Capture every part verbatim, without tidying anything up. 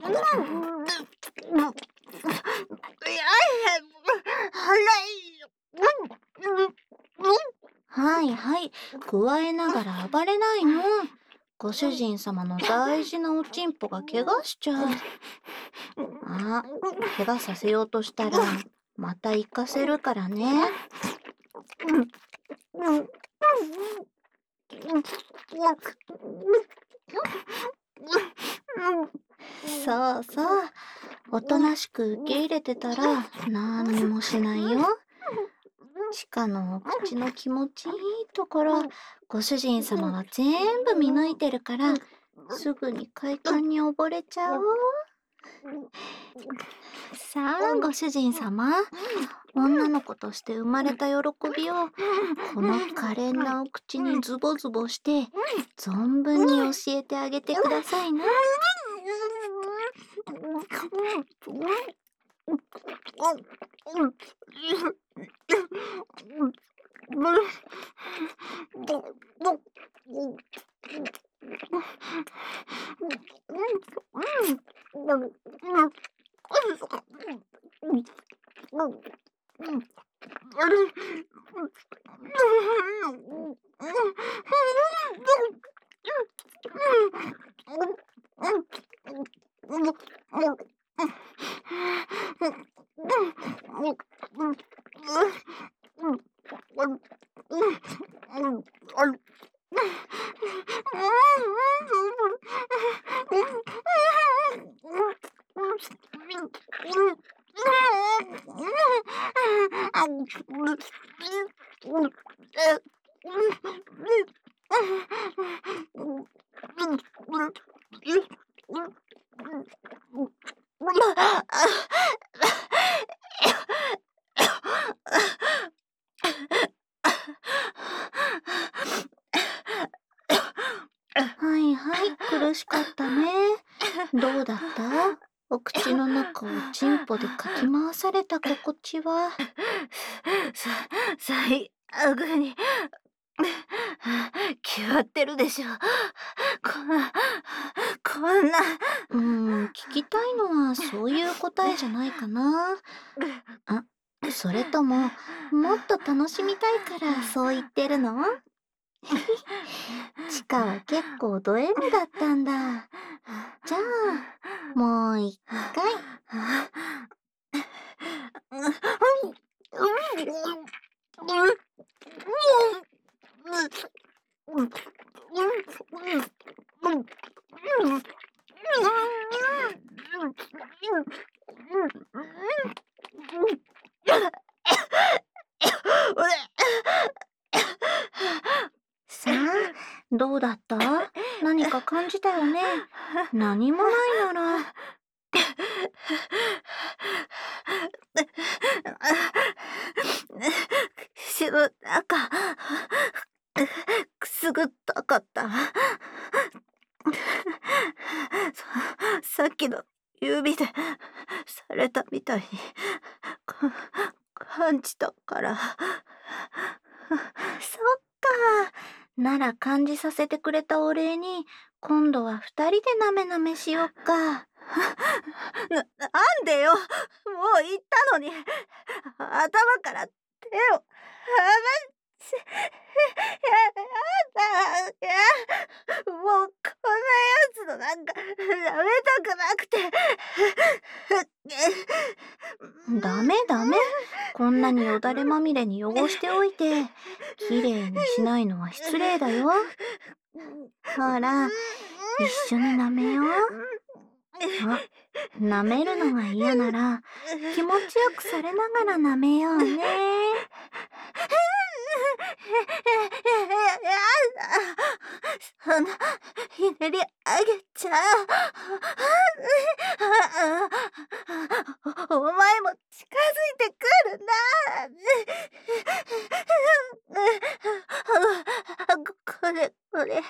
はいはい、加えながら暴れないの。ご主人様の大事なおちんぽが怪我しちゃう。あ、怪我させようとしたら、また行かせるからね。そうそう、おとなしく受け入れてたら何にもしないよ。チカのお口の気持ちいいところ、ご主人様は全部見抜いてるから、すぐに快感に溺れちゃおう。さあ、ご主人様、女の子として生まれた喜びを、この可憐なお口にズボズボして、存分に教えてあげてくださいな。はいはい、苦しかったね。どうだった？お口の中をチンポでかき回された心地は。 さ、最悪に決まってるでしょ。こんな、こんな。 うーん、聞きたいのはそういう答えじゃないかな。あ、それとも、もっと楽しみたいからそう言ってるの？チカは結構ド M だったんだ。じゃあ、もう一回。さあ、どうだった？何か感じたよね？何もないなら。 口の中、くすぐったかった。さっきの指でされたみたいに感じたから。そっか。なら感じさせてくれたお礼に、今度は二人でなめなめしよっか。 な、なんでよ。もう言ったのに。頭から手を離し、やだ、やだ。もうこんなやつのなんか、舐めたくなくて。 ダメダメ。こんなによだれまみれに汚しておいて、きれいにしないのは失礼だよ。ほら、一緒に舐めよう。あ、舐めるのが嫌なら、気持ちよくされながら舐めようね。 やだ。そんな、ひねりあげちゃう。お前も近づいてくるな。これ、これ、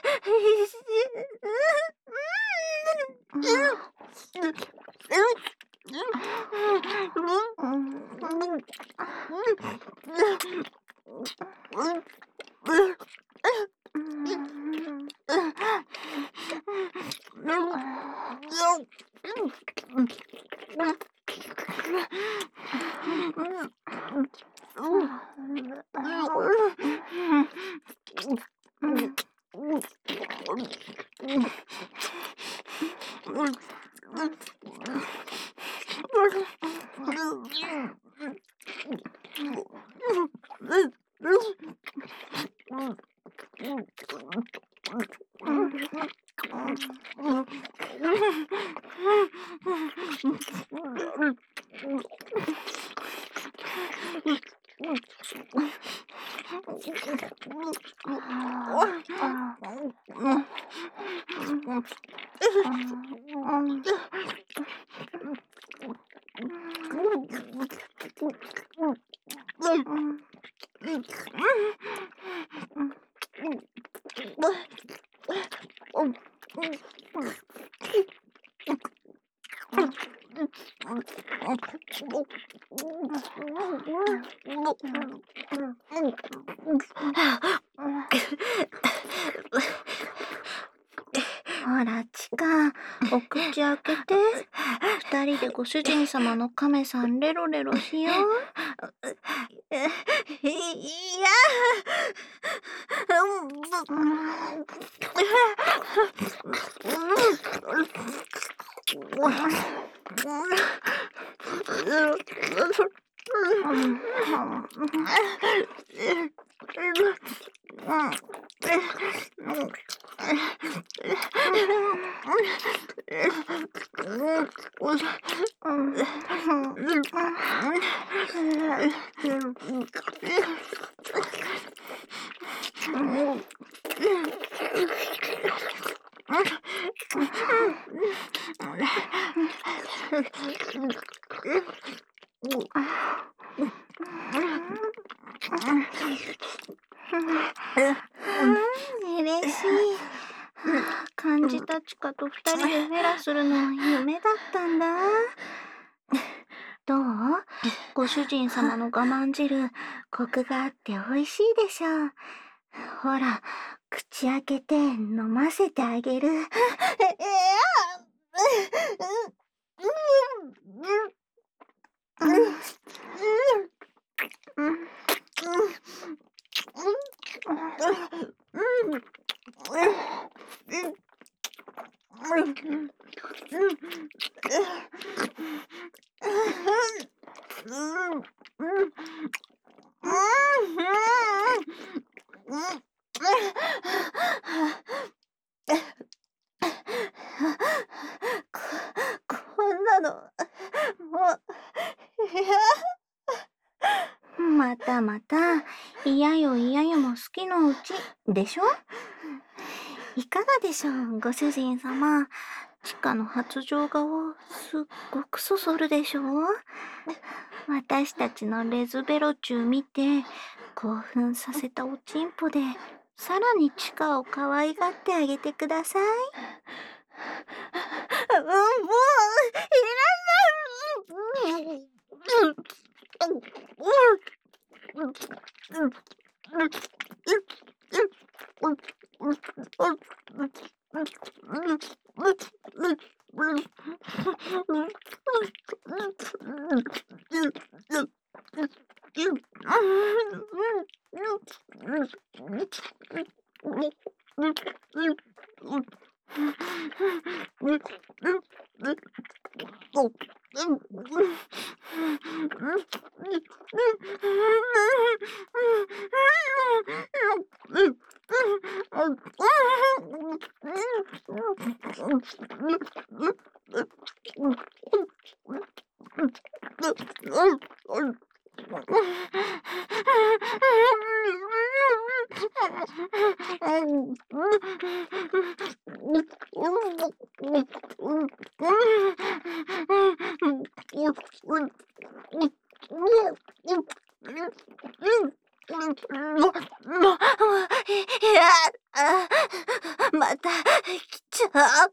ほら、ちか、お口開けて。二人でご主人様の亀さんレロレロしよう。 いいや。 嬉しい。漢字たちかと二人でフェラするのは夢だったんだ。どう？ご主人様の我慢汁、コクがあって美味しいでしょう。ほら、口開けて飲ませてあげる。 こ、こんなの、もう、いや。 またまた、嫌よ嫌よも好きのうち、でしょ？いかがでしょう、ご主人様。チカの発情顔、すっごくそそるでしょ？私たちのレズベロチュー見て、興奮させたおちんぽで、さらにチカを可愛がってあげてください。 うん、もう、いらない。また来ちゃう。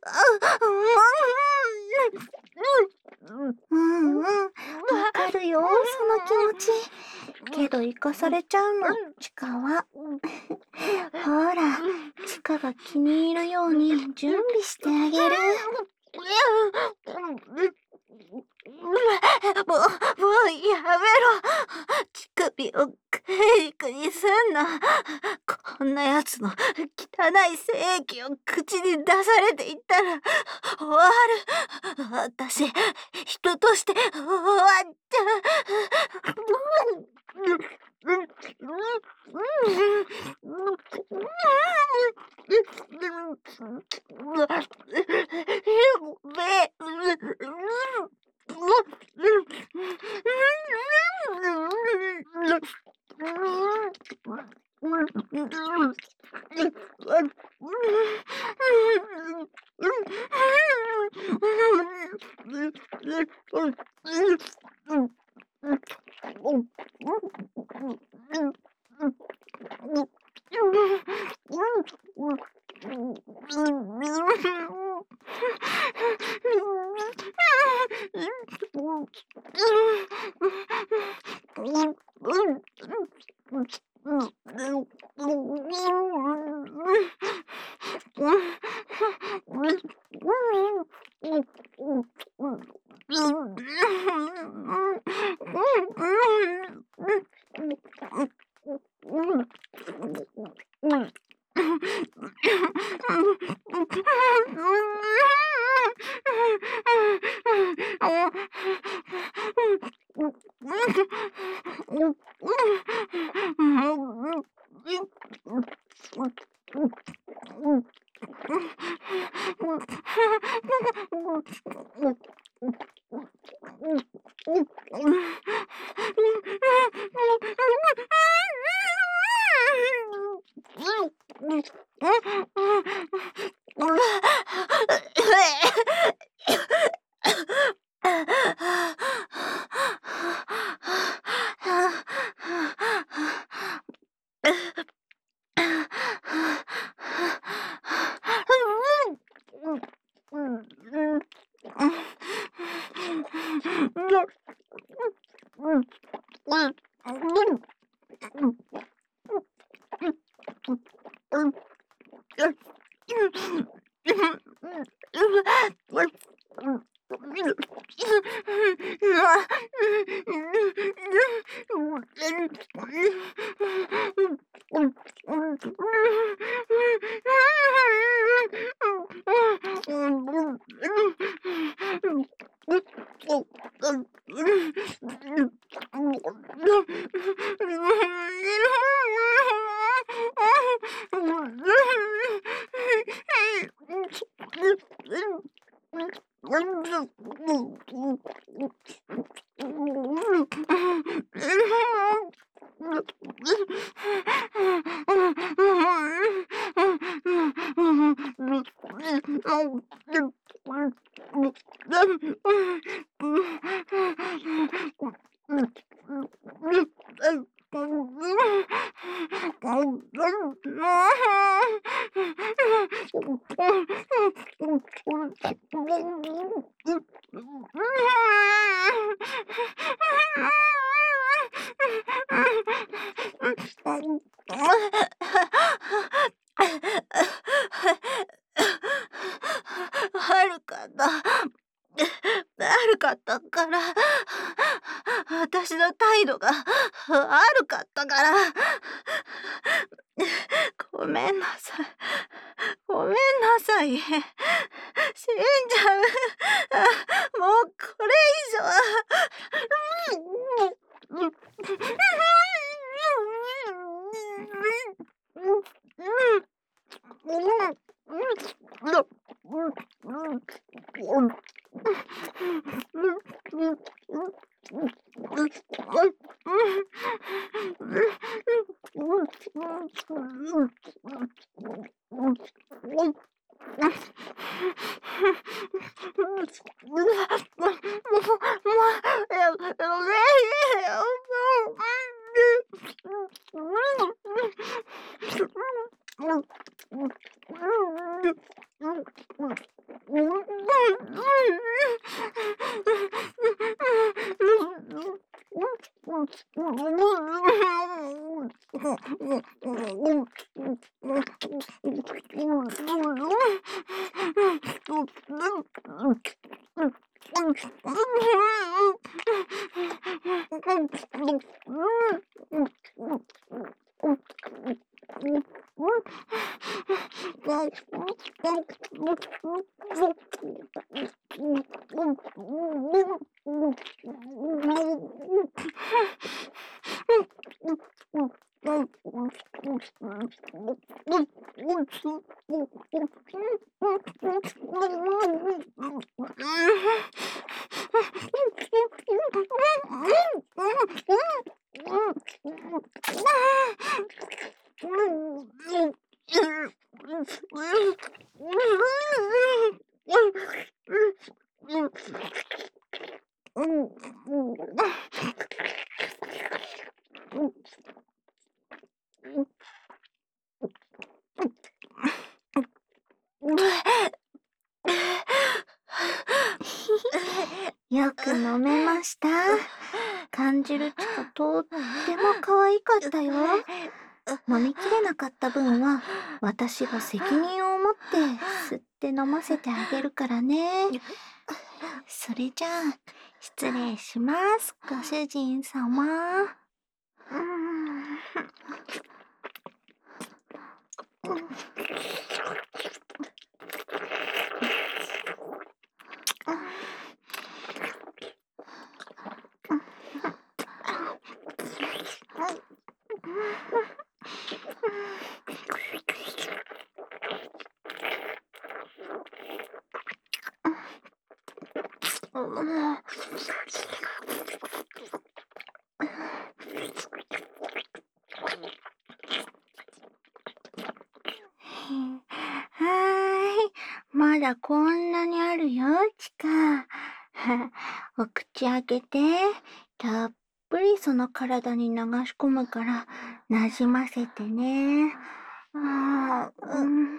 うんうん、わかるよ、その気持ち。けど生かされちゃうの、チカは。ほら、チカが気に入るように準備してあげる。 もう、もうやめろ。乳首をクリクリすんな。こんなやつの汚い精液を口に出されていったら終わる。私、人として終わっちゃ悪かった。悪かったから。私の態度が悪かったから。ごめんなさい。ごめんなさい。死んじゃう。もうこれ以上。 よく飲めました。感じるちかとっても可愛かったよ。飲みきれなかった分は私が責任を持って吸って飲ませてあげるからね。それじゃあ失礼します、ご主人様。はーい、まだこんなにあるよ、ちか。お口開けて、たっぷりその体に流し込むからなじませてね。あー、うん、うん、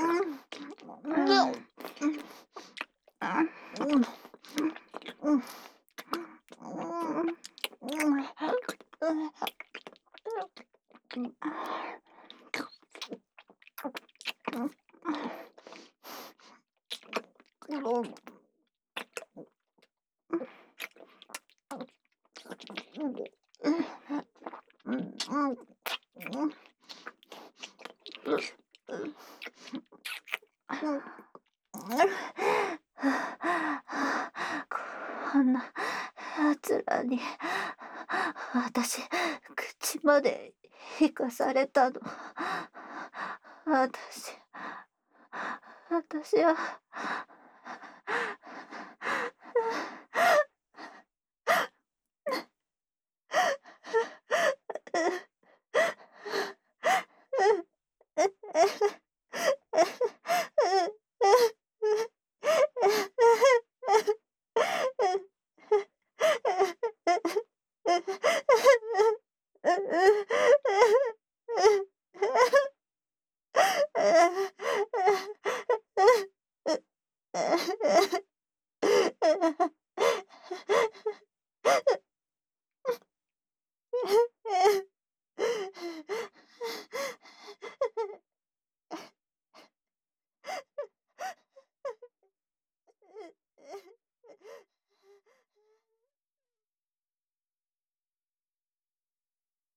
こんな奴らに私口まで引かされたの。私私は